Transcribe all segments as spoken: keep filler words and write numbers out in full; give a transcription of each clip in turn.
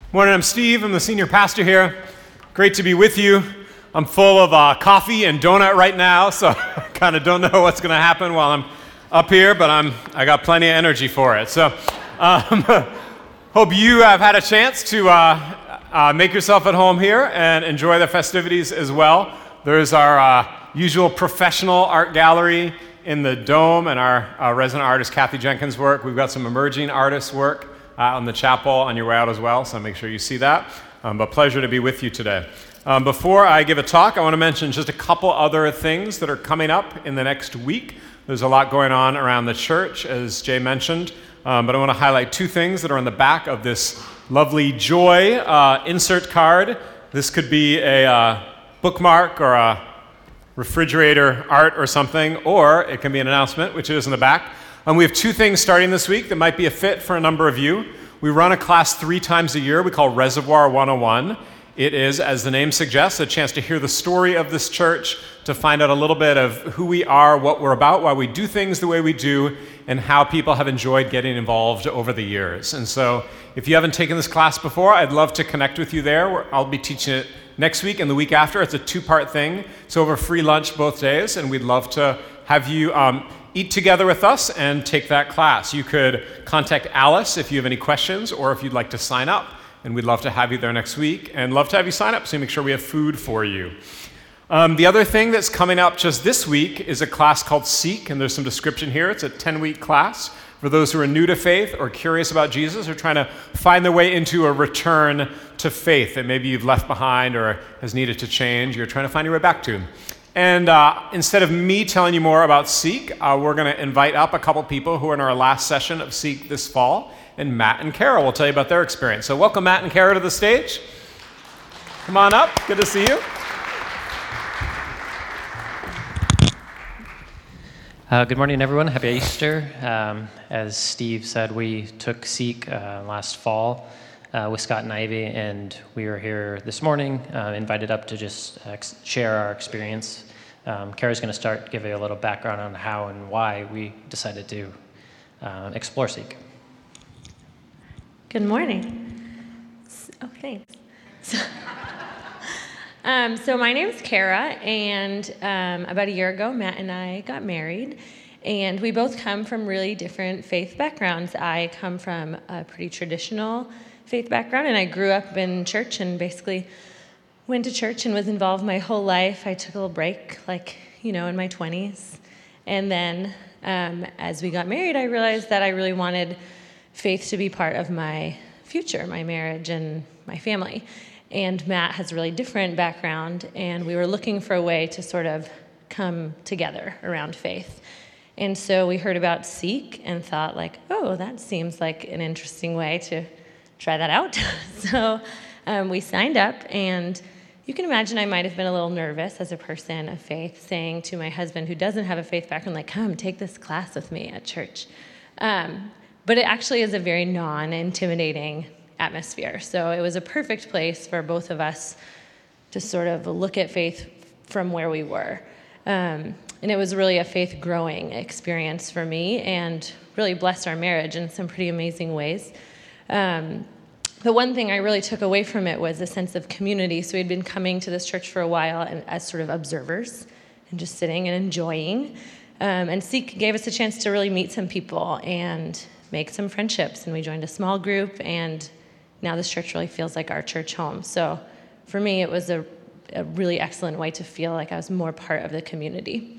Morning, I'm Steve. I'm the senior pastor here. Great to be with you. I'm full of uh, coffee and donut right now, so I kind of don't know what's going to happen while I'm up here, but I'm I got plenty of energy for it. So, um, hope you have had a chance to uh, uh, make yourself at home here and enjoy the festivities as well. There's our uh, usual professional art gallery in the dome, and our uh, resident artist Kathy Jenkins' work. We've got some emerging artists' work Uh, on the chapel on your way out as well, so make sure you see that. Um, but pleasure to be with you today. Um, before I give a talk, I want to mention just a couple other things that are coming up in the next week. There's a lot going on around the church, as Jay mentioned, um, but I want to highlight two things that are on the back of this lovely Joy uh, insert card. This could be a uh, bookmark or a refrigerator art or something, or it can be an announcement, which is in the back. Um, we have two things starting this week that might be a fit for a number of you. We run a class three times a year we call Reservoir one oh one. It is, as the name suggests, a chance to hear the story of this church, to find out a little bit of who we are, what we're about, why we do things the way we do, and how people have enjoyed getting involved over the years. And so if you haven't taken this class before, I'd love to connect with you there. I'll be teaching it next week and the week after. It's a two-part thing. It's over free lunch both days, and we'd love to have you um, eat together with us and take that class. You could contact Alice if you have any questions or if you'd like to sign up, and we'd love to have you there next week and love to have you sign up so we make sure we have food for you. Um, the other thing that's coming up just this week is a class called Seek, and there's some description here. It's a ten-week class for those who are new to faith or curious about Jesus or trying to find their way into a return to faith that maybe you've left behind or has needed to change. You're trying to find your way back to. And uh, instead of me telling you more about Seek, uh, we're going to invite up a couple people who are in our last session of Seek this fall, and Matt and Kara will tell you about their experience. So welcome Matt and Kara to the stage. Come on up. Good to see you. Uh, good morning, everyone. Happy Easter. Um, as Steve said, we took Seek uh, last fall Uh, with Scott and Ivy, and we were here this morning, uh, invited up to just uh, ex- share our experience. Um, Kara's going to start giving a little background on how and why we decided to uh, explore Seek. Good morning. Oh, thanks. So, um, so my name's Kara, and um, about a year ago, Matt and I got married, and we both come from really different faith backgrounds. I come from a pretty traditional faith background, and I grew up in church and basically went to church and was involved my whole life. I took a little break, like, you know, in my twenties. And then um, as we got married, I realized that I really wanted faith to be part of my future, my marriage and my family. And Matt has a really different background, and we were looking for a way to sort of come together around faith. And so we heard about Seek and thought, like, oh, that seems like an interesting way to try that out. So um, we signed up, and you can imagine I might have been a little nervous as a person of faith, saying to my husband, who doesn't have a faith background, like, come, take this class with me at church. Um, but it actually is a very non-intimidating atmosphere. So it was a perfect place for both of us to sort of look at faith from where we were. Um, and it was really a faith-growing experience for me, and really blessed our marriage in some pretty amazing ways. Um, the one thing I really took away from it was a sense of community. So we'd been coming to this church for a while and as sort of observers and just sitting and enjoying. Um, and Seek gave us a chance to really meet some people and make some friendships. And we joined a small group, and now this church really feels like our church home. So for me, it was a, a really excellent way to feel like I was more part of the community.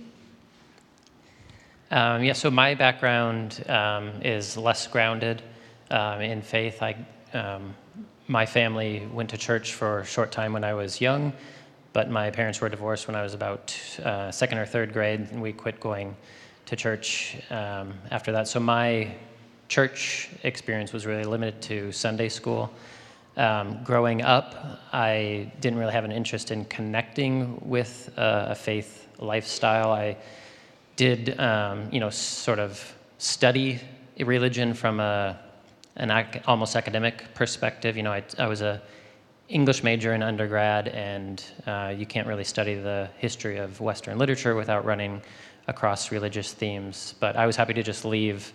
Um, yeah, so my background um, is less grounded Um, in faith. I, um, my family went to church for a short time when I was young, but my parents were divorced when I was about uh, second or third grade, and we quit going to church um, after that. So my church experience was really limited to Sunday school. Um, growing up, I didn't really have an interest in connecting with uh, a faith lifestyle. I did, um, you know, sort of study religion from a an ac- almost academic perspective. You know, I, I was a English major in undergrad, and uh, you can't really study the history of Western literature without running across religious themes. But I was happy to just leave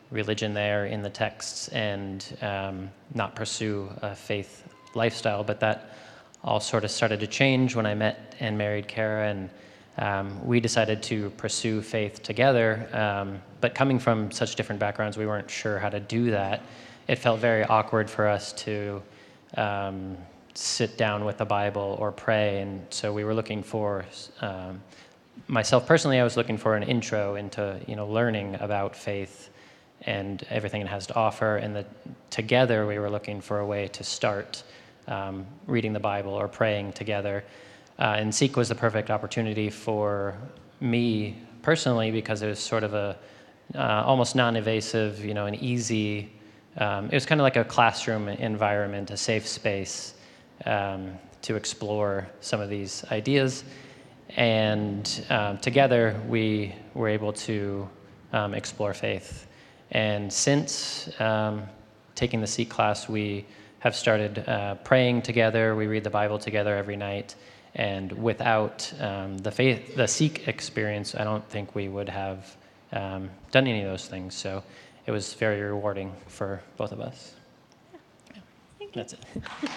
religion there in the texts and um, not pursue a faith lifestyle. But that all sort of started to change when I met and married Kara, and um, we decided to pursue faith together. Um, but coming from such different backgrounds, we weren't sure how to do that. It felt very awkward for us to um, sit down with the Bible or pray, and so we were looking for, um, myself personally, I was looking for an intro into, you know, learning about faith and everything it has to offer, and the, together we were looking for a way to start um, reading the Bible or praying together. Uh, and Seek was the perfect opportunity for me personally, because it was sort of a uh, almost non-invasive, you know, an easy, um, it was kind of like a classroom environment, a safe space um, to explore some of these ideas. And um, together we were able to um, explore faith. And since um, taking the Seek class, we have started uh, praying together. We read the Bible together every night. And without um, the faith, the Seek experience, I don't think we would have um, done any of those things. So it was very rewarding for both of us. Yeah. Thank you. That's it.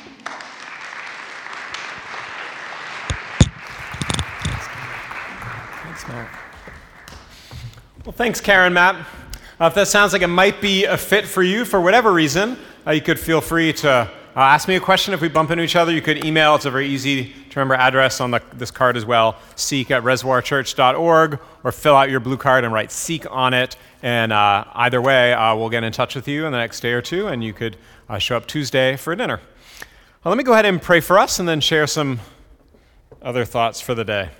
Thanks, Matt. Well, thanks, Karen, Matt. Uh, if that sounds like it might be a fit for you for whatever reason, uh, you could feel free to uh, ask me a question if we bump into each other. You could email. It's a very easy to remember address on the, this card as well, seek at reservoir church dot org, or fill out your blue card and write Seek on it. And uh, either way, uh, we'll get in touch with you in the next day or two, and you could uh, show up Tuesday for dinner. Well, let me go ahead and pray for us and then share some other thoughts for the day.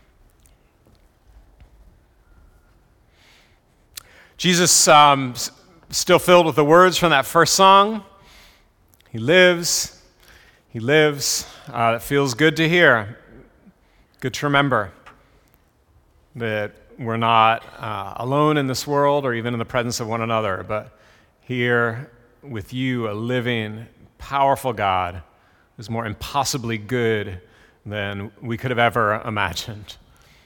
Jesus, um, s- still filled with the words from that first song. He lives. He lives. Uh, it feels good to hear. Good to remember that we're not uh, alone in this world or even in the presence of one another, but here with you, a living, powerful God who's more impossibly good than we could have ever imagined.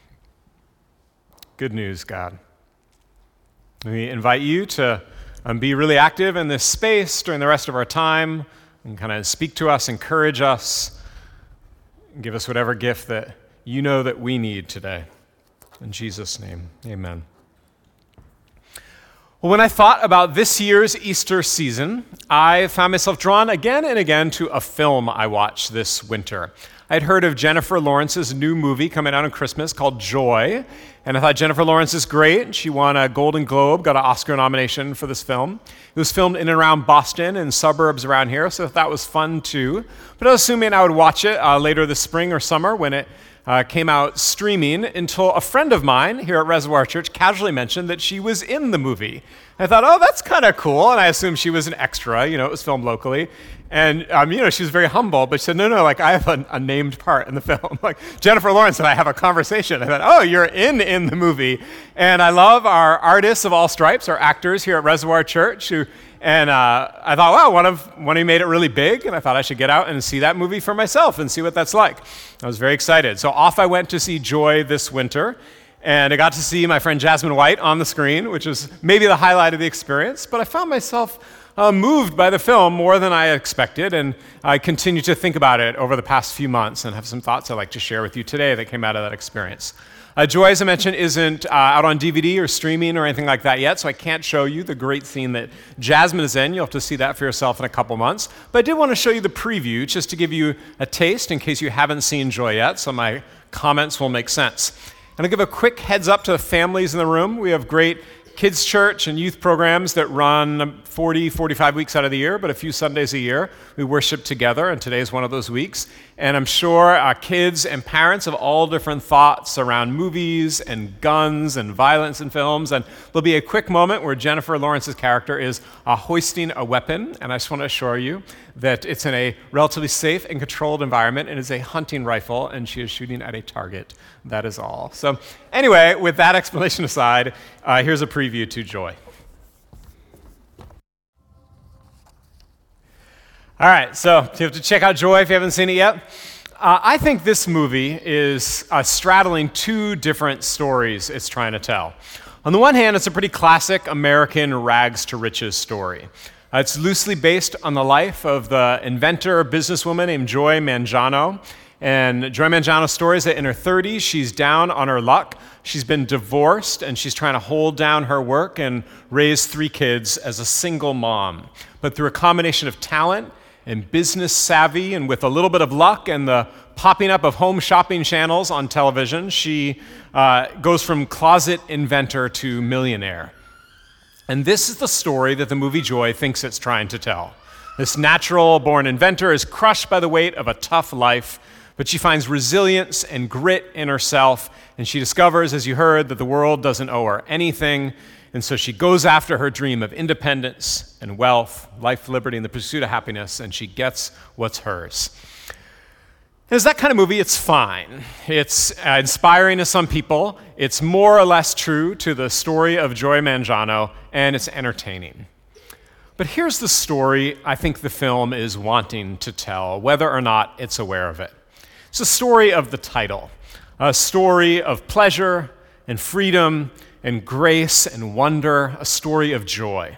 Good news, God. We invite you to um, be really active in this space during the rest of our time and kind of speak to us, encourage us, and give us whatever gift that you know that we need today. In Jesus' name, amen. Well, when I thought about this year's Easter season, I found myself drawn again and again to a film I watched this winter. I'd heard of Jennifer Lawrence's new movie coming out on Christmas called Joy, and I thought Jennifer Lawrence is great. She won a Golden Globe, got an Oscar nomination for this film. It was filmed in and around Boston and suburbs around here, so that was fun too. But I was assuming I would watch it uh, later this spring or summer when it uh, came out streaming, until a friend of mine here at Reservoir Church casually mentioned that she was in the movie. I thought, oh, that's kind of cool, and I assumed she was an extra. You know, it was filmed locally. And, um, you know, she was very humble, but she said, no, no, like, I have a, a named part in the film. Like, Jennifer Lawrence and I have a conversation. I thought, oh, you're in in the movie. And I love our artists of all stripes, our actors here at Reservoir Church. Who, and uh, I thought, wow, one of one of you made it really big, and I thought I should get out and see that movie for myself and see what that's like. I was very excited. So off I went to see Joy this winter. And I got to see my friend Jasmine White on the screen, which was maybe the highlight of the experience. But I found myself uh, moved by the film more than I expected, and I continue to think about it over the past few months and have some thoughts I'd like to share with you today that came out of that experience. Uh, Joy, as I mentioned, isn't uh, out on D V D or streaming or anything like that yet, so I can't show you the great scene that Jasmine is in. You'll have to see that for yourself in a couple months. But I did want to show you the preview just to give you a taste in case you haven't seen Joy yet, so my comments will make sense. And I'll give a quick heads up to the families in the room. We have great kids' church and youth programs that run forty, forty-five weeks out of the year, but a few Sundays a year. We worship together, and today is one of those weeks. And I'm sure uh, kids and parents have all different thoughts around movies and guns and violence in films. And there'll be a quick moment where Jennifer Lawrence's character is uh, hoisting a weapon, and I just want to assure you that it's in a relatively safe and controlled environment. It is a hunting rifle, and she is shooting at a target. That is all. So anyway, with that explanation aside, uh, here's a preview to Joy. All right, so you have to check out Joy if you haven't seen it yet. Uh, I think this movie is uh, straddling two different stories it's trying to tell. On the one hand, it's a pretty classic American rags to riches story. Uh, it's loosely based on the life of the inventor, businesswoman named Joy Mangano. And Joy Mangano's story is that in her thirties, she's down on her luck. She's been divorced, and she's trying to hold down her work and raise three kids as a single mom. But through a combination of talent and business savvy, and with a little bit of luck and the popping up of home shopping channels on television, she uh, goes from closet inventor to millionaire. And this is the story that the movie Joy thinks it's trying to tell. This natural-born inventor is crushed by the weight of a tough life, but she finds resilience and grit in herself, and she discovers, as you heard, that the world doesn't owe her anything, and so she goes after her dream of independence and wealth, life, liberty, and the pursuit of happiness, and she gets what's hers. As that kind of movie, it's fine. It's uh, inspiring to some people. It's more or less true to the story of Joy Mangano, and it's entertaining. But here's the story I think the film is wanting to tell, whether or not it's aware of it. It's a story of the title, a story of pleasure and freedom and grace and wonder, a story of joy.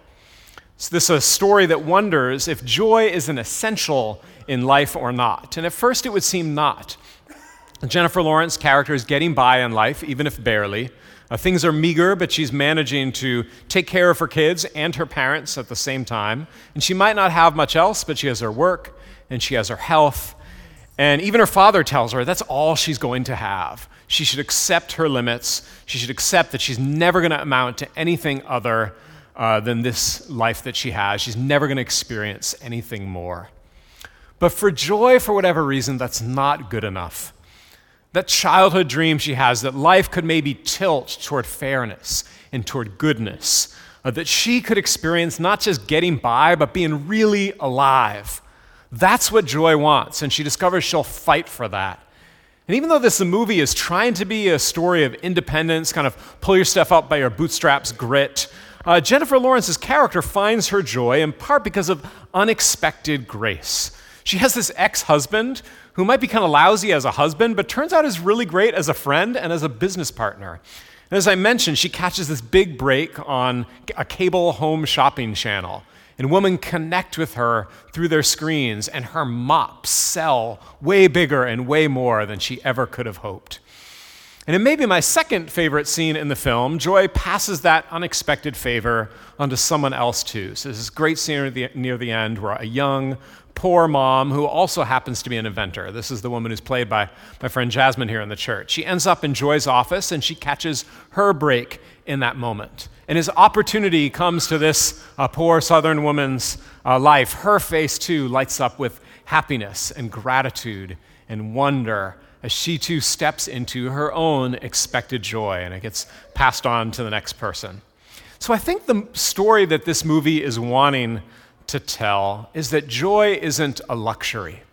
So this is a story that wonders if joy is an essential in life or not. And at first it would seem not. Jennifer Lawrence's character is getting by in life, even if barely. Uh, things are meager, but she's managing to take care of her kids and her parents at the same time. And she might not have much else, but she has her work and she has her health. And even her father tells her that's all she's going to have. She should accept her limits. She should accept that she's never going to amount to anything other uh, than this life that she has. She's never going to experience anything more. But for Joy, for whatever reason, that's not good enough. That childhood dream she has that life could maybe tilt toward fairness and toward goodness, uh, that she could experience not just getting by, but being really alive. That's what Joy wants, and she discovers she'll fight for that. And even though this movie is trying to be a story of independence, kind of pull your stuff up by your bootstraps grit, uh, Jennifer Lawrence's character finds her joy in part because of unexpected grace. She has this ex-husband who might be kind of lousy as a husband, but turns out is really great as a friend and as a business partner. And as I mentioned, she catches this big break on a cable home shopping channel. And women connect with her through their screens, and her mops sell way bigger and way more than she ever could have hoped. And it may be my second favorite scene in the film. Joy passes that unexpected favor onto someone else too. So there's this great scene near the, near the end where a young, poor mom who also happens to be an inventor. This is the woman who's played by my friend Jasmine here in the church. She ends up in Joy's office, and she catches her break in that moment. And as opportunity comes to this uh, poor Southern woman's uh, life, her face too lights up with happiness and gratitude and wonder as she too steps into her own expected joy, and it gets passed on to the next person. So I think the story that this movie is wanting to tell is that joy isn't a luxury.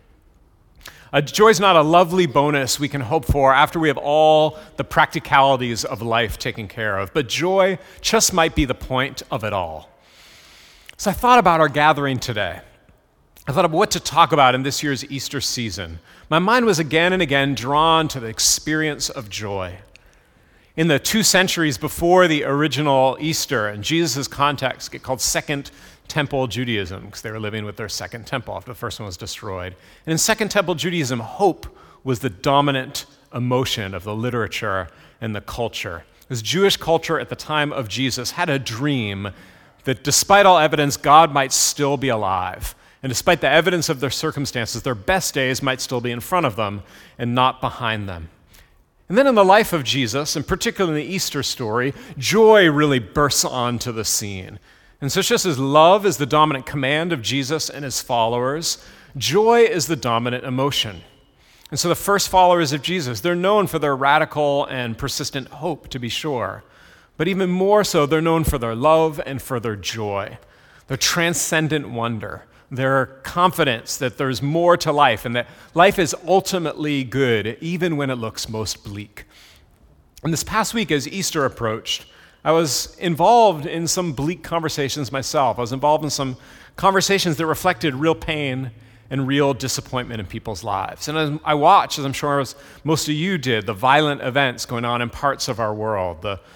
Uh, joy's not a lovely bonus we can hope for after we have all the practicalities of life taken care of, but joy just might be the point of it all. So I thought about our gathering today. I thought about what to talk about in this year's Easter season. My mind was again and again drawn to the experience of joy. In the two centuries before the original Easter, in Jesus' context, get called Second Temple Judaism, because they were living with their second temple after the first one was destroyed. And in Second Temple Judaism, hope was the dominant emotion of the literature and the culture. This Jewish culture at the time of Jesus had a dream that despite all evidence, God might still be alive. And despite the evidence of their circumstances, their best days might still be in front of them and not behind them. And then in the life of Jesus, and particularly in the Easter story, joy really bursts onto the scene. And so just as love is the dominant command of Jesus and his followers, joy is the dominant emotion. And so the first followers of Jesus, they're known for their radical and persistent hope, to be sure. But even more so, they're known for their love and for their joy, their transcendent wonder, their confidence that there's more to life and that life is ultimately good, even when it looks most bleak. And this past week, as Easter approached, I was involved in some bleak conversations myself. I was involved in some conversations that reflected real pain and real disappointment in people's lives. And as I watched, as I'm sure as most of you did, the violent events going on in parts of our world, the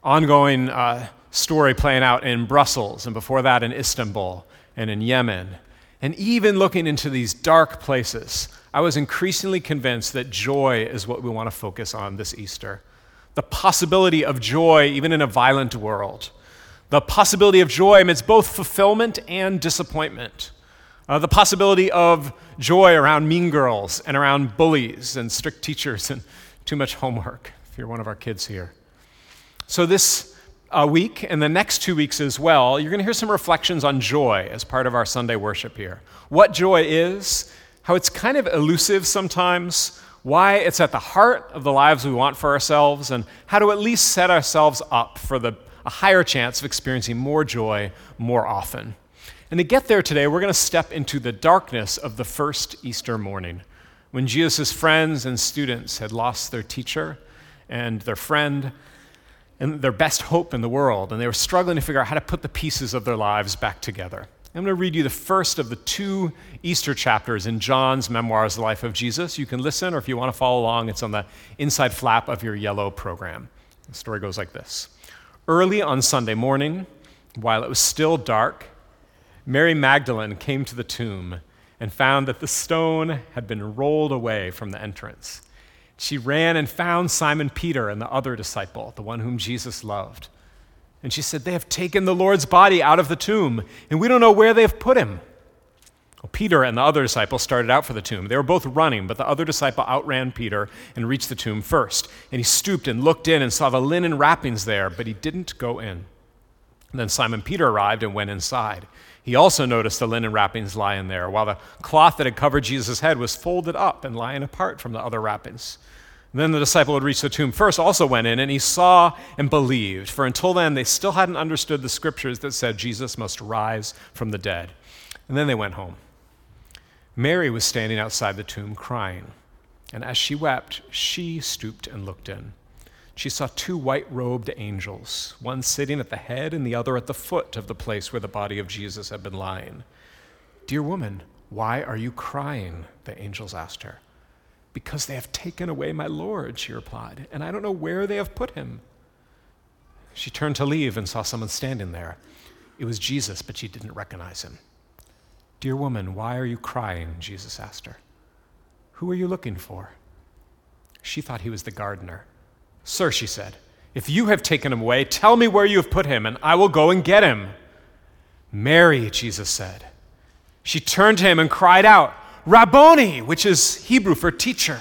ongoing uh, story playing out in Brussels, and before that in Istanbul and in Yemen. And even looking into these dark places, I was increasingly convinced that joy is what we want to focus on this Easter. The possibility of joy even in a violent world. The possibility of joy amidst both fulfillment and disappointment. Uh, the possibility of joy around mean girls and around bullies and strict teachers and too much homework, if you're one of our kids here. So this uh, week and the next two weeks as well, you're going to hear some reflections on joy as part of our Sunday worship here. What joy is, how it's kind of elusive sometimes, why it's at the heart of the lives we want for ourselves, and how to at least set ourselves up for the, a higher chance of experiencing more joy more often. And to get there today, we're going to step into the darkness of the first Easter morning, when Jesus' friends and students had lost their teacher and their friend and their best hope in the world, and they were struggling to figure out how to put the pieces of their lives back together. I'm going to read you the first of the two Easter chapters in John's memoirs, The Life of Jesus. You can listen, or if you want to follow along, it's on the inside flap of your yellow program. The story goes like this. Early on Sunday morning, while it was still dark, Mary Magdalene came to the tomb and found that the stone had been rolled away from the entrance. She ran and found Simon Peter and the other disciple, the one whom Jesus loved. And she said, "They have taken the Lord's body out of the tomb, and we don't know where they have put him." Well, Peter and the other disciple started out for the tomb. They were both running, but the other disciple outran Peter and reached the tomb first. And he stooped and looked in and saw the linen wrappings there, but he didn't go in. And then Simon Peter arrived and went inside. He also noticed the linen wrappings lying there, while the cloth that had covered Jesus' head was folded up and lying apart from the other wrappings. And then the disciple who had reached the tomb first also went in, and he saw and believed, for until then they still hadn't understood the scriptures that said Jesus must rise from the dead. And then they went home. Mary was standing outside the tomb crying, and as she wept, she stooped and looked in. She saw two white-robed angels, one sitting at the head and the other at the foot of the place where the body of Jesus had been lying. "Dear woman, why are you crying?" the angels asked her. "Because they have taken away my Lord," she replied, "and I don't know where they have put him." She turned to leave and saw someone standing there. It was Jesus, but she didn't recognize him. "Dear woman, why are you crying?" Jesus asked her. "Who are you looking for?" She thought he was the gardener. "Sir," she said, "if you have taken him away, tell me where you have put him, and I will go and get him." "Mary," Jesus said. She turned to him and cried out, "Rabboni," which is Hebrew for teacher.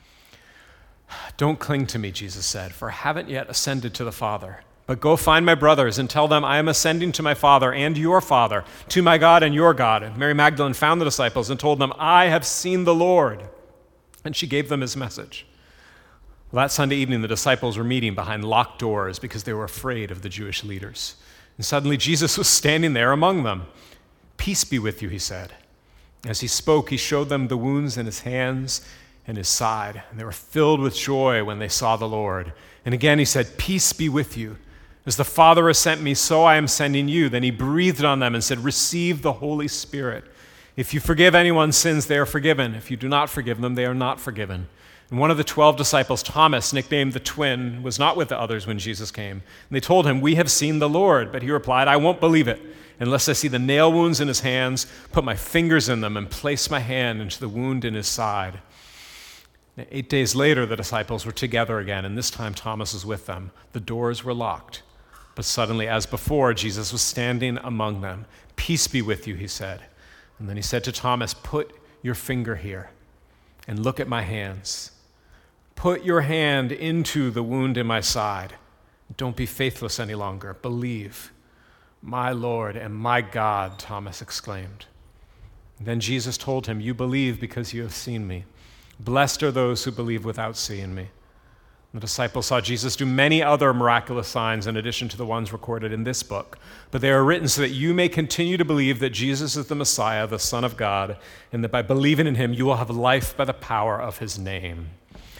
"Don't cling to me," Jesus said, "for I haven't yet ascended to the Father. But go find my brothers and tell them I am ascending to my Father and your Father, to my God and your God." And Mary Magdalene found the disciples and told them, "I have seen the Lord." And she gave them his message. Well, that Sunday evening, the disciples were meeting behind locked doors because they were afraid of the Jewish leaders. And suddenly Jesus was standing there among them. "Peace be with you," he said. As he spoke, he showed them the wounds in his hands and his side. And they were filled with joy when they saw the Lord. And again he said, "Peace be with you. As the Father has sent me, so I am sending you." Then he breathed on them and said, "Receive the Holy Spirit. If you forgive anyone's sins, they are forgiven. If you do not forgive them, they are not forgiven." And one of the twelve disciples, Thomas, nicknamed the twin, was not with the others when Jesus came. And they told him, "We have seen the Lord." But he replied, "I won't believe it unless I see the nail wounds in his hands, put my fingers in them, and place my hand into the wound in his side." Now, eight days later, the disciples were together again, and this time Thomas was with them. The doors were locked. But suddenly, as before, Jesus was standing among them. "Peace be with you," he said. And then he said to Thomas, "Put your finger here and look at my hands. Put your hand into the wound in my side. Don't be faithless any longer. Believe." "My Lord and my God," Thomas exclaimed. Then Jesus told him, "You believe because you have seen me. Blessed are those who believe without seeing me." The disciples saw Jesus do many other miraculous signs in addition to the ones recorded in this book. But they are written so that you may continue to believe that Jesus is the Messiah, the Son of God, and that by believing in him you will have life by the power of his name.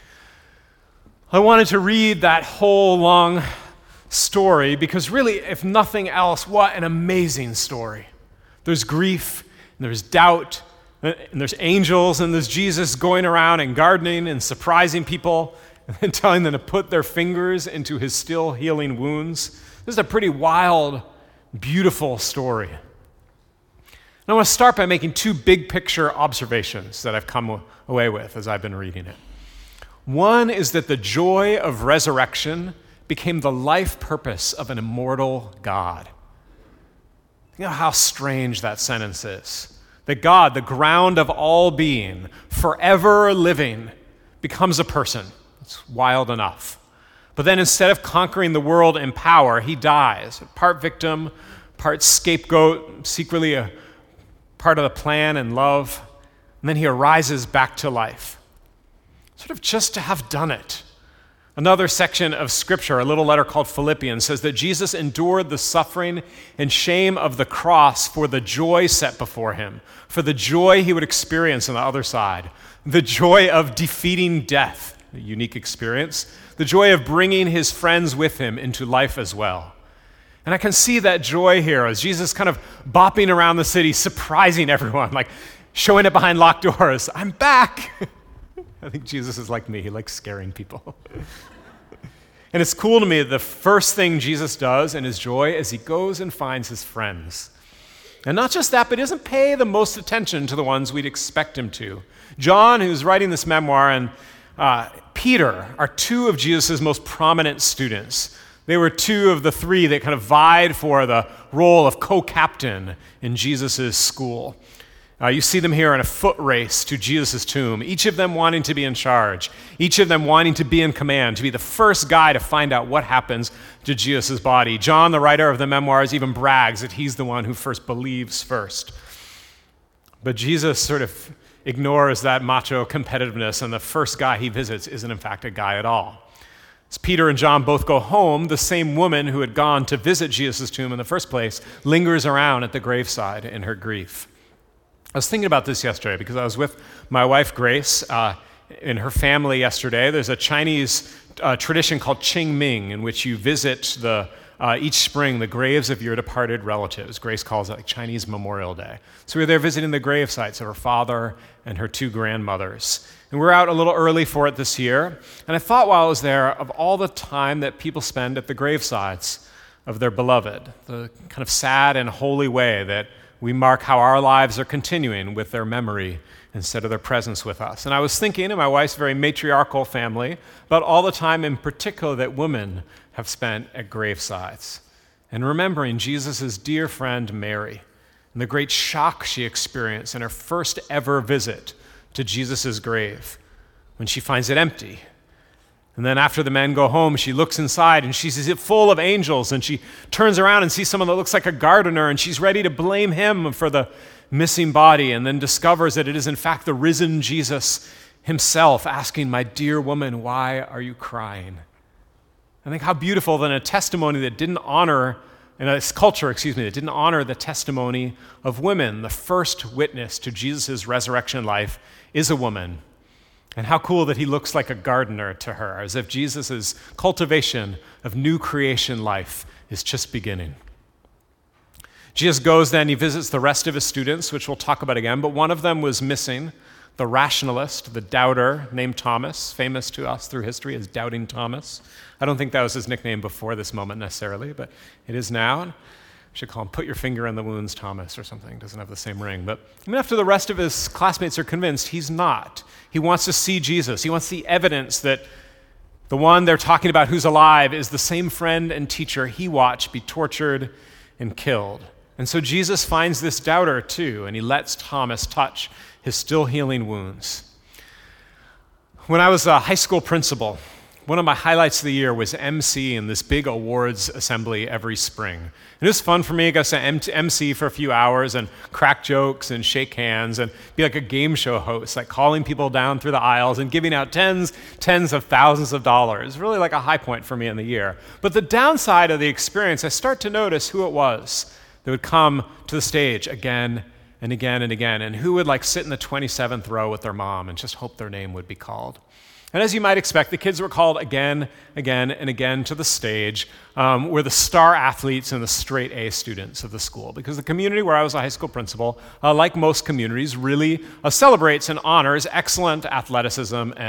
I wanted to read that whole long story because really, if nothing else, what an amazing story. There's grief, and there's doubt, and there's angels, and there's Jesus going around and gardening and surprising people. and telling them to put their fingers into his still healing wounds. This is a pretty wild, beautiful story. And I want to start by making two big picture observations that I've come away with as I've been reading it. One is that the joy of resurrection became the life purpose of an immortal God. You know how strange that sentence is. That God, the ground of all being, forever living, becomes a person. It's wild enough. But then instead of conquering the world in power, he dies. Part victim, part scapegoat, secretly a part of the plan and love. And then he arises back to life. Sort of just to have done it. Another section of Scripture, a little letter called Philippians, says that Jesus endured the suffering and shame of the cross for the joy set before him, for the joy he would experience on the other side, the joy of defeating death, a unique experience, the joy of bringing his friends with him into life as well. And I can see that joy here as Jesus kind of bopping around the city, surprising everyone, like showing it behind locked doors. I'm back. I think Jesus is like me. He likes scaring people. And it's cool to me that the first thing Jesus does in his joy is he goes and finds his friends. And not just that, but he doesn't pay the most attention to the ones we'd expect him to. John, who's writing this memoir, and uh, Peter are two of Jesus' most prominent students. They were two of the three that kind of vied for the role of co-captain in Jesus' school. Uh, you see them here in a foot race to Jesus' tomb, each of them wanting to be in charge, each of them wanting to be in command, to be the first guy to find out what happens to Jesus' body. John, the writer of the memoirs, even brags that he's the one who first believes first. But Jesus sort of ignores that macho competitiveness, and the first guy he visits isn't in fact a guy at all. As Peter and John both go home, the same woman who had gone to visit Jesus' tomb in the first place lingers around at the graveside in her grief. I was thinking about this yesterday because I was with my wife, Grace, uh, and her family yesterday. There's a Chinese uh, tradition called Qingming in which you visit the uh, each spring the graves of your departed relatives. Grace calls it like Chinese Memorial Day. So we were there visiting the grave sites of her father and her two grandmothers. And we were out a little early for it this year. And I thought while I was there of all the time that people spend at the gravesides of their beloved, the kind of sad and holy way that we mark how our lives are continuing with their memory instead of their presence with us. And I was thinking, in my wife's very matriarchal family, about all the time in particular that women have spent at gravesides. And remembering Jesus' dear friend Mary and the great shock she experienced in her first ever visit to Jesus' grave when she finds it empty. And then after the men go home, she looks inside and she sees it full of angels, and she turns around and sees someone that looks like a gardener, and she's ready to blame him for the missing body, and then discovers that it is in fact the risen Jesus himself asking, "My dear woman, why are you crying?" I think how beautiful that in a testimony that didn't honor, in a culture, excuse me, that didn't honor the testimony of women, the first witness to Jesus' resurrection life is a woman. And how cool that he looks like a gardener to her, as if Jesus' cultivation of new creation life is just beginning. Jesus goes then, he visits the rest of his students, which we'll talk about again, but one of them was missing, the rationalist, the doubter named Thomas, famous to us through history as Doubting Thomas. I don't think that was his nickname before this moment necessarily, but it is now. I should call him Put Your Finger in the Wounds Thomas or something. Doesn't have the same ring. But even after the rest of his classmates are convinced, he's not. He wants to see Jesus. He wants the evidence that the one they're talking about who's alive is the same friend and teacher he watched be tortured and killed. And so Jesus finds this doubter too, and he lets Thomas touch his still healing wounds. When I was a high school principal, one of my highlights of the year was emceeing this big awards assembly every spring. And it was fun for me. I got to M C for a few hours and crack jokes and shake hands and be like a game show host, like calling people down through the aisles and giving out tens, tens of thousands of dollars. Really like a high point for me in the year. But the downside of the experience, I start to notice who it was that would come to the stage again and again and again, and who would like sit in the twenty-seventh row with their mom and just hope their name would be called. And as you might expect, the kids were called again, again, and again to the stage, um, were the star athletes and the straight A students of the school. Because the community where I was a high school principal, uh, like most communities, really uh, celebrates and honors excellent athleticism and,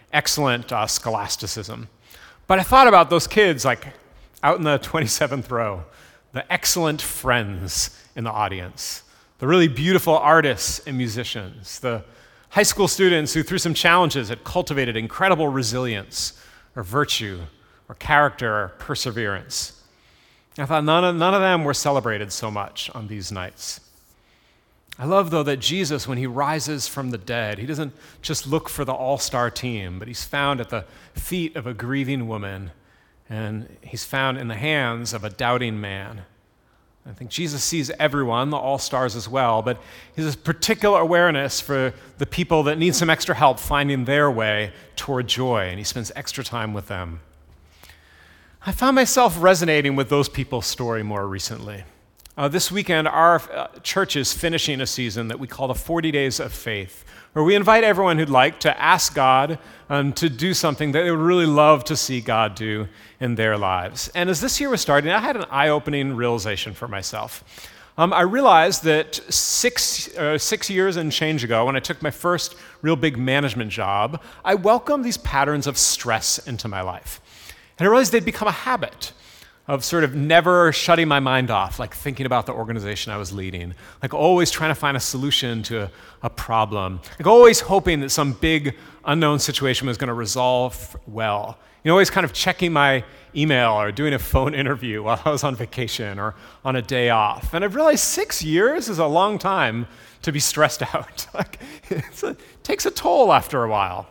excellent uh, scholasticism. But I thought about those kids like out in the twenty-seventh row, the excellent friends in the audience, the really beautiful artists and musicians, the high school students who through some challenges had cultivated incredible resilience or virtue or character or perseverance. I thought none of, none of them were celebrated so much on these nights. I love, though, that Jesus, when he rises from the dead, he doesn't just look for the all-star team, but he's found at the feet of a grieving woman, and he's found in the hands of a doubting man. I think Jesus sees everyone, the all-stars as well, but he has a particular awareness for the people that need some extra help finding their way toward joy, and he spends extra time with them. I found myself resonating with those people's story more recently. Uh, this weekend, our uh, church is finishing a season that we call the forty days of faith, where we invite everyone who'd like to ask God um, to do something that they would really love to see God do in their lives. And as this year was starting, I had an eye-opening realization for myself. Um, I realized that six, uh, six years and change ago, when I took my first real big management job, I welcomed these patterns of stress into my life. And I realized they'd become a habit of sort of never shutting my mind off, like thinking about the organization I was leading, like always trying to find a solution to a, a problem, like always hoping that some big unknown situation was going to resolve well. You know, always kind of checking my email or doing a phone interview while I was on vacation or on a day off. And I've realized six years is a long time to be stressed out. Like, it's a, it takes a toll after a while.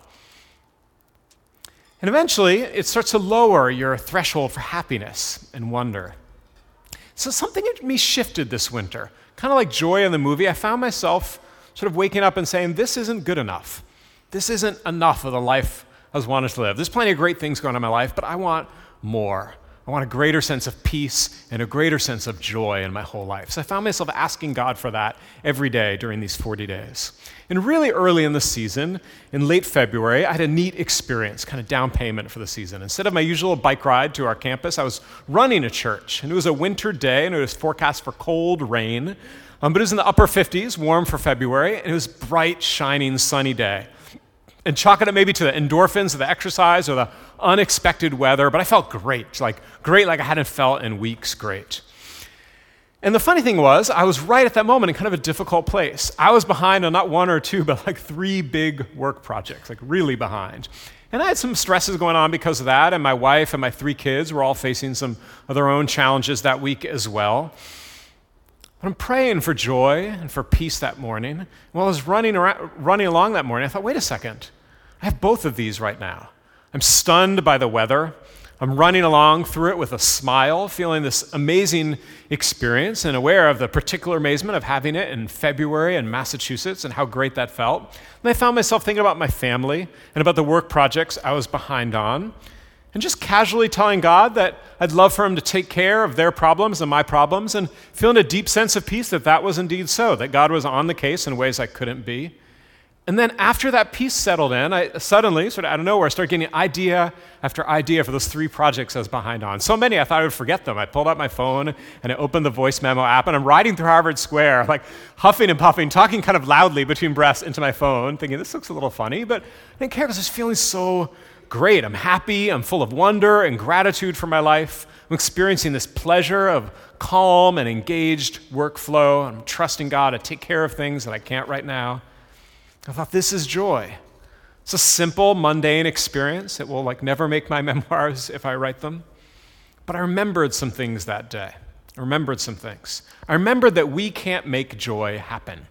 And eventually, it starts to lower your threshold for happiness and wonder. So something in me shifted this winter. Kind of like Joy in the movie, I found myself sort of waking up and saying, this isn't good enough. This isn't enough of the life I was wanting to live. There's plenty of great things going on in my life, but I want more. I want a greater sense of peace and a greater sense of joy in my whole life. So I found myself asking God for that every day during these forty days. And really early in the season, in late February, I had a neat experience, kind of down payment for the season. Instead of my usual bike ride to our campus, I was running a church. And it was a winter day, and it was forecast for cold rain. Um, but it was in the upper fifties, warm for February, and it was a bright, shining, sunny day. And chalking it maybe to the endorphins of the exercise or the unexpected weather, but I felt great, like great like I hadn't felt in weeks great. And the funny thing was, I was right at that moment in kind of a difficult place. I was behind on not one or two, but like three big work projects, like really behind. And I had some stresses going on because of that, and my wife and my three kids were all facing some of their own challenges that week as well. But I'm praying for joy and for peace that morning. And while I was running around, running along that morning, I thought, wait a second. I have both of these right now. I'm stunned by the weather. I'm running along through it with a smile, feeling this amazing experience and aware of the particular amazement of having it in February in Massachusetts and how great that felt. And I found myself thinking about my family and about the work projects I was behind on, and just casually telling God that I'd love for him to take care of their problems and my problems, and feeling a deep sense of peace that that was indeed so, that God was on the case in ways I couldn't be. And then after that peace settled in, I suddenly, sort of out of nowhere, started getting idea after idea for those three projects I was behind on. So many I thought I would forget them. I pulled out my phone and I opened the voice memo app, and I'm riding through Harvard Square, like huffing and puffing, talking kind of loudly between breaths into my phone, thinking this looks a little funny, but I didn't care because I was feeling so great. I'm happy, I'm full of wonder and gratitude for my life. I'm experiencing this pleasure of calm and engaged workflow. I'm trusting God to take care of things that I can't right now. I thought, this is joy. It's a simple, mundane experience. It will like never make my memoirs if I write them. But I remembered some things that day. I remembered some things. I remembered that we can't make joy happen.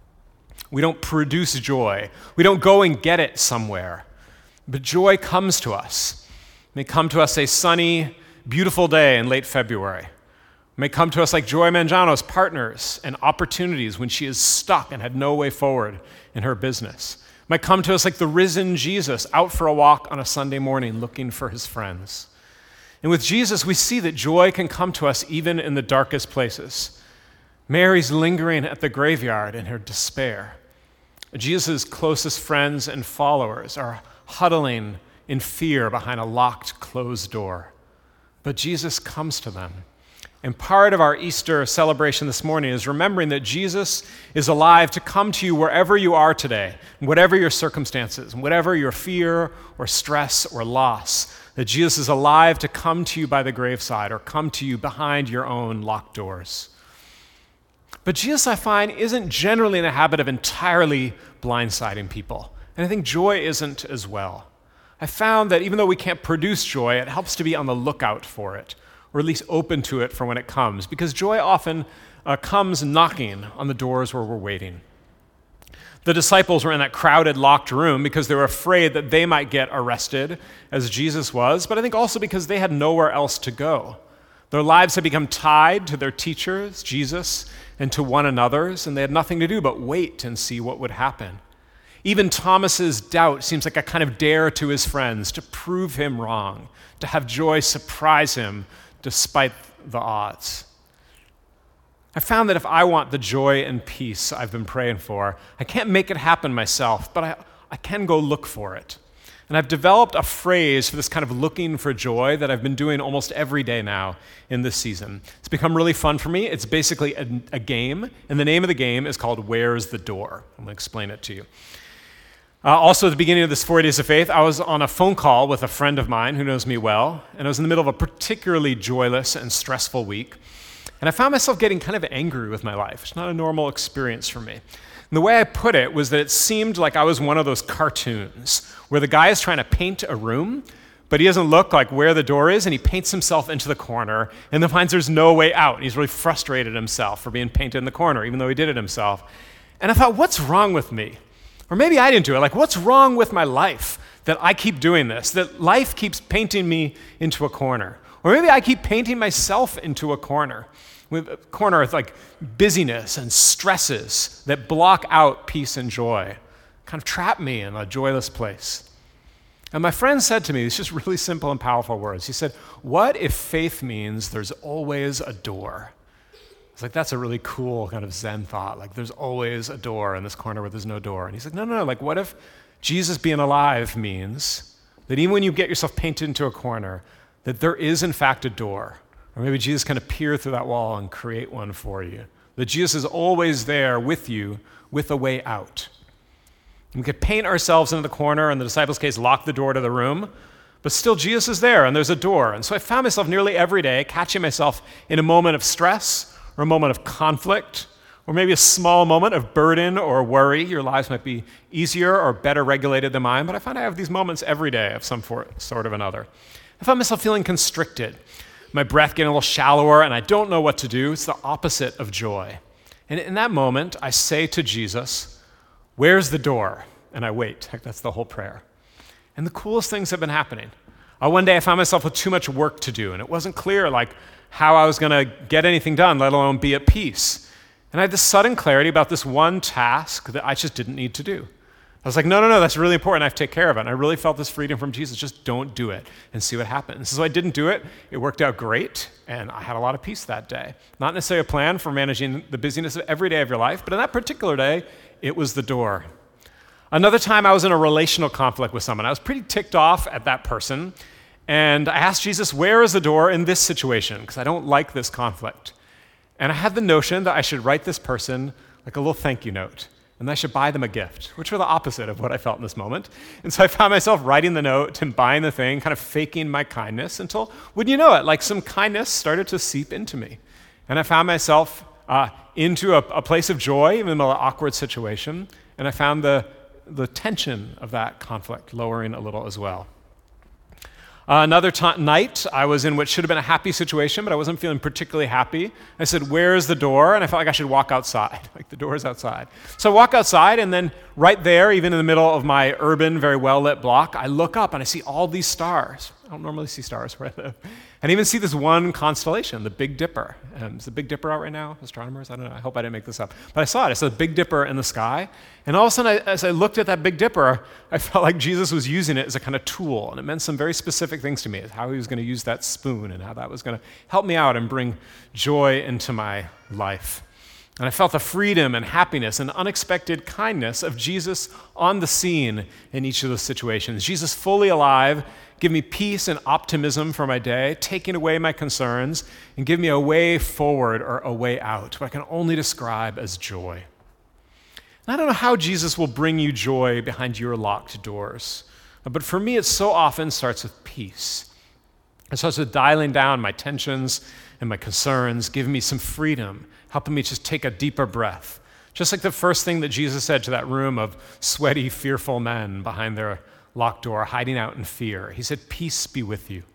We don't produce joy. We don't go and get it somewhere. But joy comes to us. It may come to us a sunny, beautiful day in late February. It may come to us like Joy Mangiano's partners and opportunities when she is stuck and had no way forward in her business. It might come to us like the risen Jesus out for a walk on a Sunday morning looking for his friends. And with Jesus, we see that joy can come to us even in the darkest places. Mary's lingering at the graveyard in her despair. Jesus' closest friends and followers are huddling in fear behind a locked, closed door. But Jesus comes to them. And part of our Easter celebration this morning is remembering that Jesus is alive to come to you wherever you are today, whatever your circumstances, whatever your fear or stress or loss, that Jesus is alive to come to you by the graveside or come to you behind your own locked doors. But Jesus, I find, isn't generally in the habit of entirely blindsiding people. And I think joy isn't as well. I found that even though we can't produce joy, it helps to be on the lookout for it, or at least open to it for when it comes, because joy often uh, comes knocking on the doors where we're waiting. The disciples were in that crowded, locked room because they were afraid that they might get arrested, as Jesus was, but I think also because they had nowhere else to go. Their lives had become tied to their teachers, Jesus, and to one another's, and they had nothing to do but wait and see what would happen. Even Thomas's doubt seems like a kind of dare to his friends to prove him wrong, to have joy surprise him despite the odds. I found that if I want the joy and peace I've been praying for, I can't make it happen myself, but I, I can go look for it. And I've developed a phrase for this kind of looking for joy that I've been doing almost every day now in this season. It's become really fun for me. It's basically a, a game, and the name of the game is called Where's the Door? I'm going to explain it to you. Uh, also, at the beginning of this forty Days of Faith, I was on a phone call with a friend of mine who knows me well, and I was in the middle of a particularly joyless and stressful week, and I found myself getting kind of angry with my life. It's not a normal experience for me. And the way I put it was that it seemed like I was one of those cartoons where the guy is trying to paint a room, but he doesn't look like where the door is, and he paints himself into the corner, and then finds there's no way out. And he's really frustrated himself for being painted in the corner, even though he did it himself. And I thought, what's wrong with me? Or maybe I didn't do it. Like, what's wrong with my life that I keep doing this, that life keeps painting me into a corner? Or maybe I keep painting myself into a corner, with a corner with like busyness and stresses that block out peace and joy, kind of trap me in a joyless place. And my friend said to me these just really simple and powerful words. He said, what if faith means there's always a door? It's like, that's a really cool kind of Zen thought. Like, there's always a door in this corner where there's no door. And he's like, no, no, no. Like, what if Jesus being alive means that even when you get yourself painted into a corner, that there is, in fact, a door? Or maybe Jesus can appear through that wall and create one for you. That Jesus is always there with you with a way out. And we could paint ourselves into the corner, in the disciples' case, lock the door to the room, but still Jesus is there and there's a door. And so I found myself nearly every day catching myself in a moment of stress, or a moment of conflict, or maybe a small moment of burden or worry. Your lives might be easier or better regulated than mine, but I find I have these moments every day of some for, sort of another. I find myself feeling constricted, my breath getting a little shallower, and I don't know what to do. It's the opposite of joy. And in that moment, I say to Jesus, where's the door? And I wait. Heck, that's the whole prayer. And the coolest things have been happening. Uh, one day I found myself with too much work to do, and it wasn't clear like how I was going to get anything done, let alone be at peace. And I had this sudden clarity about this one task that I just didn't need to do. I was like, no, no, no, that's really important. I have to take care of it. And I really felt this freedom from Jesus. Just don't do it and see what happens. So I didn't do it. It worked out great, and I had a lot of peace that day. Not necessarily a plan for managing the busyness of every day of your life, but in that particular day, it was the door. Another time I was in a relational conflict with someone. I was pretty ticked off at that person, and I asked Jesus, where is the door in this situation? Because I don't like this conflict. And I had the notion that I should write this person like a little thank you note, and I should buy them a gift, which were the opposite of what I felt in this moment. And so I found myself writing the note and buying the thing, kind of faking my kindness until, wouldn't you know it, like some kindness started to seep into me. And I found myself uh, into a, a place of joy, even in the middle of an awkward situation, and I found the, the tension of that conflict lowering a little as well. Uh, another t- night, I was in what should have been a happy situation, but I wasn't feeling particularly happy. I said, where's the door? And I felt like I should walk outside, like the door is outside. So I walk outside, and then right there, even in the middle of my urban, very well-lit block, I look up and I see all these stars. I don't normally see stars where I live. And I even see this one constellation, the Big Dipper. Um, is the Big Dipper out right now, astronomers? I don't know. I hope I didn't make this up. But I saw it. I saw the Big Dipper in the sky. And all of a sudden, I, as I looked at that Big Dipper, I felt like Jesus was using it as a kind of tool. And it meant some very specific things to me, how he was going to use that spoon and how that was going to help me out and bring joy into my life. And I felt the freedom and happiness and unexpected kindness of Jesus on the scene in each of those situations. Jesus fully alive, give me peace and optimism for my day, taking away my concerns, and give me a way forward or a way out, what I can only describe as joy. And I don't know how Jesus will bring you joy behind your locked doors, but for me, it so often starts with peace. It starts with dialing down my tensions and my concerns, giving me some freedom, helping me just take a deeper breath. Just like the first thing that Jesus said to that room of sweaty, fearful men behind their locked door, hiding out in fear. He said, peace be with you.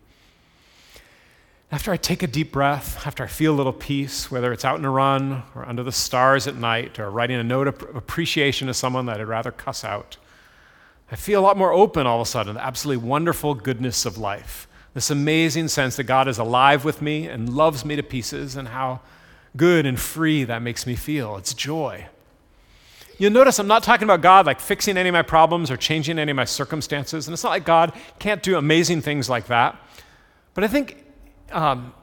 After I take a deep breath, after I feel a little peace, whether it's out in a run or under the stars at night or writing a note of appreciation to someone that I'd rather cuss out, I feel a lot more open all of a sudden to the absolutely wonderful goodness of life. This amazing sense that God is alive with me and loves me to pieces, and how good and free that makes me feel. It's joy. You'll notice I'm not talking about God like fixing any of my problems or changing any of my circumstances, and it's not like God can't do amazing things like that. But I think um,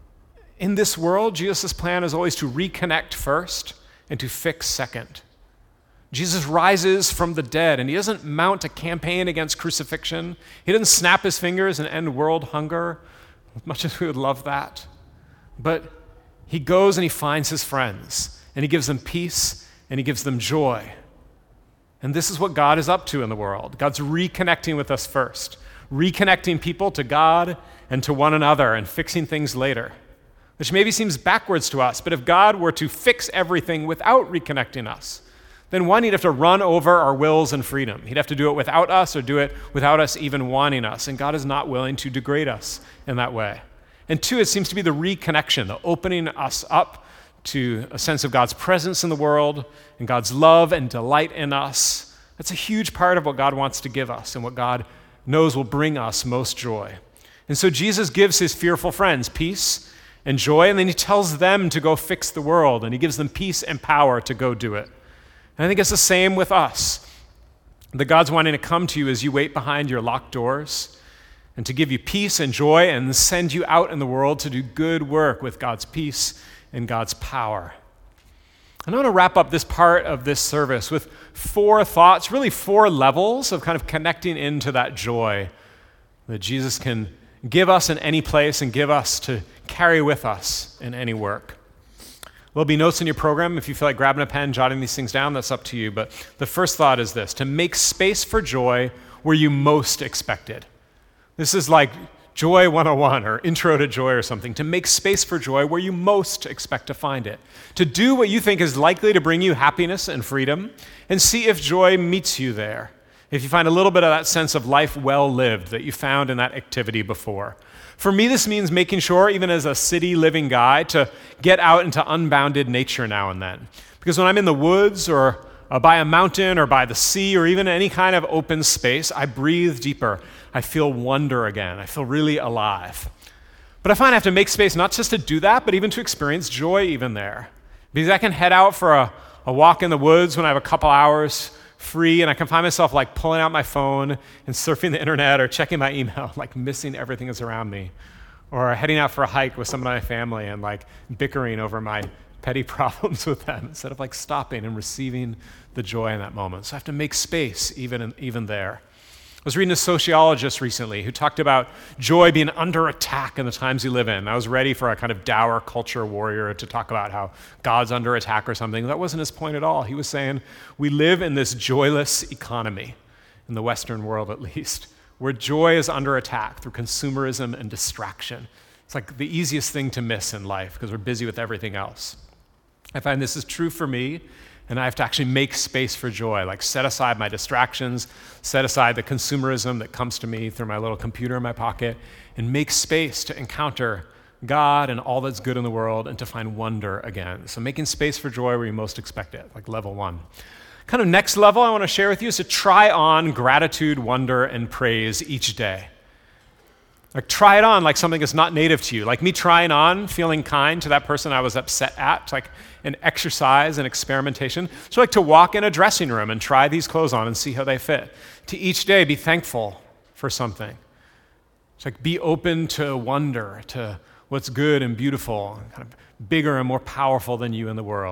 in this world, Jesus' plan is always to reconnect first and to fix second. Jesus rises from the dead, and he doesn't mount a campaign against crucifixion. He doesn't snap his fingers and end world hunger, as much as we would love that. But he goes and he finds his friends, and he gives them peace, and he gives them joy. And this is what God is up to in the world. God's reconnecting with us first, reconnecting people to God and to one another, and fixing things later, which maybe seems backwards to us. But if God were to fix everything without reconnecting us, then one, he'd have to run over our wills and freedom. He'd have to do it without us, or do it without us even wanting us. And God is not willing to degrade us in that way. And two, it seems to be the reconnection, the opening us up to a sense of God's presence in the world and God's love and delight in us. That's a huge part of what God wants to give us and what God knows will bring us most joy. And so Jesus gives his fearful friends peace and joy, and then he tells them to go fix the world, and he gives them peace and power to go do it. And I think it's the same with us. That God's wanting to come to you as you wait behind your locked doors, and to give you peace and joy, and send you out in the world to do good work with God's peace and God's power. And I want to wrap up this part of this service with four thoughts, really four levels of kind of connecting into that joy that Jesus can give us in any place and give us to carry with us in any work. There'll be notes in your program. If you feel like grabbing a pen, jotting these things down, that's up to you. But the first thought is this: to make space for joy where you most expect it. This is like Joy one oh one or Intro to Joy or something. To make space for joy where you most expect to find it. To do what you think is likely to bring you happiness and freedom, and see if joy meets you there. If you find a little bit of that sense of life well lived that you found in that activity before. For me, this means making sure, even as a city living guy, to get out into unbounded nature now and then. Because when I'm in the woods or uh, by a mountain or by the sea or even any kind of open space, I breathe deeper. I feel wonder again. I feel really alive. But I find I have to make space not just to do that, but even to experience joy even there. Because I can head out for a, a walk in the woods when I have a couple hours free, and I can find myself like pulling out my phone and surfing the internet or checking my email, like missing everything that's around me. Or heading out for a hike with some of my family and like bickering over my petty problems with them instead of like stopping and receiving the joy in that moment. So I have to make space even, in, even there. I was reading a sociologist recently who talked about joy being under attack in the times we live in. I was ready for a kind of dour culture warrior to talk about how God's under attack or something. That wasn't his point at all. He was saying we live in this joyless economy, in the Western world at least, where joy is under attack through consumerism and distraction. It's like the easiest thing to miss in life because we're busy with everything else. I find this is true for me, and I have to actually make space for joy, like set aside my distractions, set aside the consumerism that comes to me through my little computer in my pocket, and make space to encounter God and all that's good in the world and to find wonder again. So making space for joy where you most expect it, like level one. Kind of next level I want to share with you is to try on gratitude, wonder, and praise each day. Like try it on like something that's not native to you. Like me trying on feeling kind to that person I was upset at. It's like an exercise and experimentation. So like to walk in a dressing room and try these clothes on and see how they fit. To each day be thankful for something. It's like be open to wonder, to what's good and beautiful, kind of bigger and more powerful than you in the world.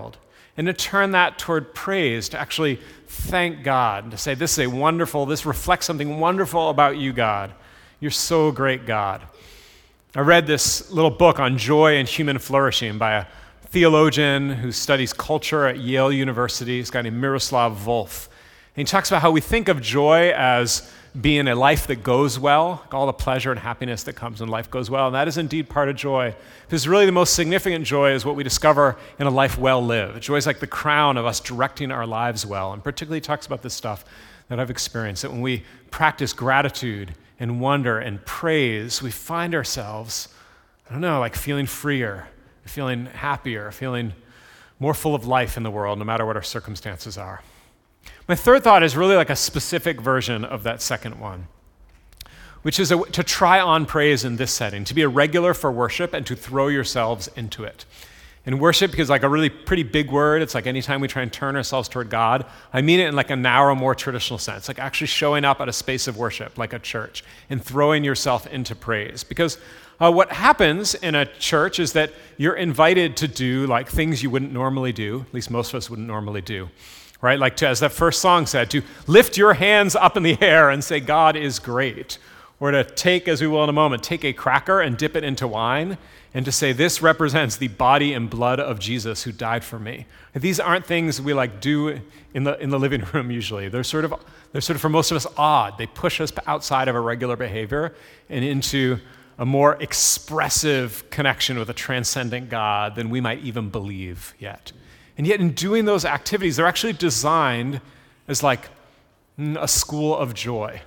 and to turn that toward praise, to actually thank God, and to say, this is a wonderful, this reflects something wonderful about you, God. You're so great, God. I read this little book on joy and human flourishing by a theologian who studies culture at Yale University. He's a guy named Miroslav Volf. And he talks about how we think of joy as being a life that goes well, like all the pleasure and happiness that comes when life goes well. And that is indeed part of joy. Because really the most significant joy is what we discover in a life well lived. Joy is like the crown of us directing our lives well. And particularly he talks about this stuff that I've experienced, that when we practice gratitude and wonder and praise, we find ourselves, I don't know, like feeling freer, feeling happier, feeling more full of life in the world, no matter what our circumstances are. My third thought is really like a specific version of that second one, which is a, to try on praise in this setting, to be a regular for worship and to throw yourselves into it. And worship is like a really pretty big word. It's like anytime we try and turn ourselves toward God, I mean it in like a narrow, more traditional sense, like actually showing up at a space of worship, like a church, and throwing yourself into praise. Because uh, what happens in a church is that you're invited to do like things you wouldn't normally do, at least most of us wouldn't normally do. Right, like to, as that first song said, to lift your hands up in the air and say, God is great. Or to take, as we will in a moment, take a cracker and dip it into wine and to say, this represents the body and blood of Jesus who died for me. These aren't things we like do in the in the living room usually. They're sort of, they're sort of for most of us odd. They push us outside of a regular behavior and into a more expressive connection with a transcendent God than we might even believe yet. And yet in doing those activities, they're actually designed as like a school of joy.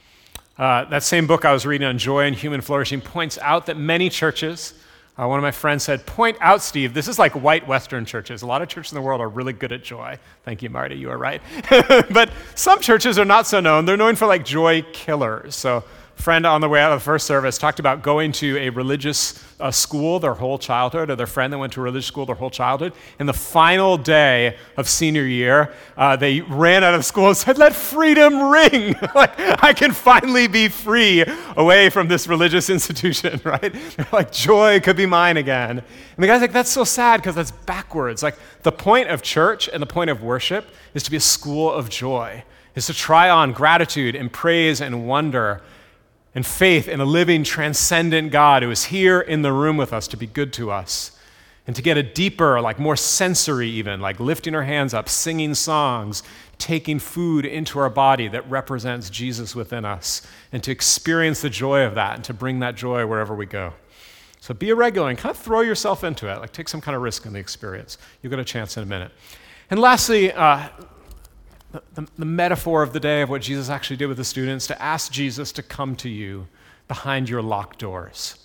Uh, that same book I was reading on joy and human flourishing points out that many churches, uh, one of my friends said, point out, Steve, this is like white Western churches. A lot of churches in the world are really good at joy. Thank you, Marty, you are right. But some churches are not so known. They're known for like joy killers. So a friend on the way out of the first service talked about going to a religious uh, school their whole childhood, or their friend that went to a religious school their whole childhood. And the final day of senior year, uh, they ran out of school and said, let freedom ring. Like, I can finally be free away from this religious institution, right? They're like, joy could be mine again. And the guy's like, that's so sad because that's backwards. Like, the point of church and the point of worship is to be a school of joy, is to try on gratitude and praise and wonder and faith in a living, transcendent God who is here in the room with us to be good to us, and to get a deeper, like more sensory even, like lifting our hands up, singing songs, taking food into our body that represents Jesus within us, and to experience the joy of that and to bring that joy wherever we go. So be a regular and kind of throw yourself into it, like take some kind of risk in the experience. You'll get a chance in a minute. And lastly, uh, The, the, the metaphor of the day of what Jesus actually did with the students, to ask Jesus to come to you behind your locked doors.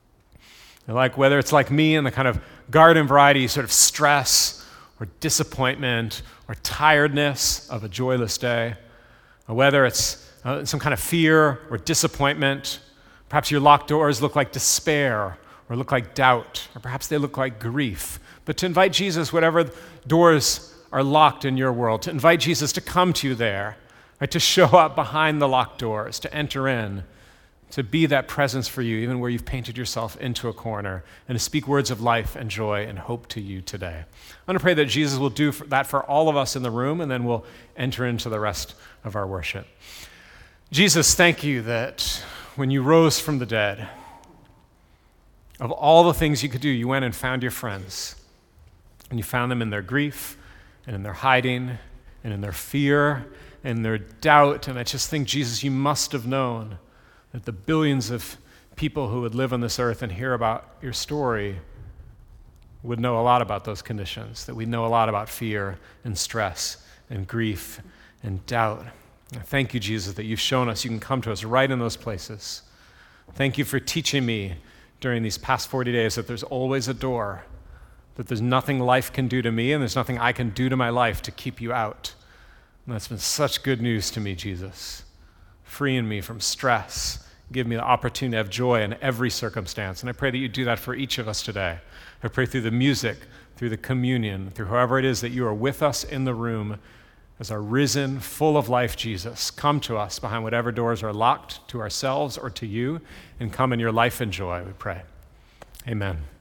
And like whether it's like me and the kind of garden variety sort of stress or disappointment or tiredness of a joyless day, or whether it's uh, some kind of fear or disappointment, perhaps your locked doors look like despair or look like doubt, or perhaps they look like grief. But to invite Jesus, whatever doors are locked in your world, to invite Jesus to come to you there, right, to show up behind the locked doors, to enter in, to be that presence for you, even where you've painted yourself into a corner, and to speak words of life and joy and hope to you today. I'm going to pray that Jesus will do that for all of us in the room, and then we'll enter into the rest of our worship. Jesus, thank you that when you rose from the dead, of all the things you could do, you went and found your friends, and you found them in their grief, and in their hiding, and in their fear, and their doubt. And I just think, Jesus, you must have known that the billions of people who would live on this earth and hear about your story would know a lot about those conditions, that we know a lot about fear and stress and grief and doubt. I thank you, Jesus, that you've shown us you can come to us right in those places. Thank you for teaching me during these past forty days that there's always a door, that there's nothing life can do to me, and there's nothing I can do to my life to keep you out. And that's been such good news to me, Jesus. Freeing me from stress, give me the opportunity to have joy in every circumstance. And I pray that you do that for each of us today. I pray through the music, through the communion, through however it is that you are with us in the room as our risen, full of life Jesus. Come to us behind whatever doors are locked to ourselves or to you, and come in your life and joy, we pray. Amen.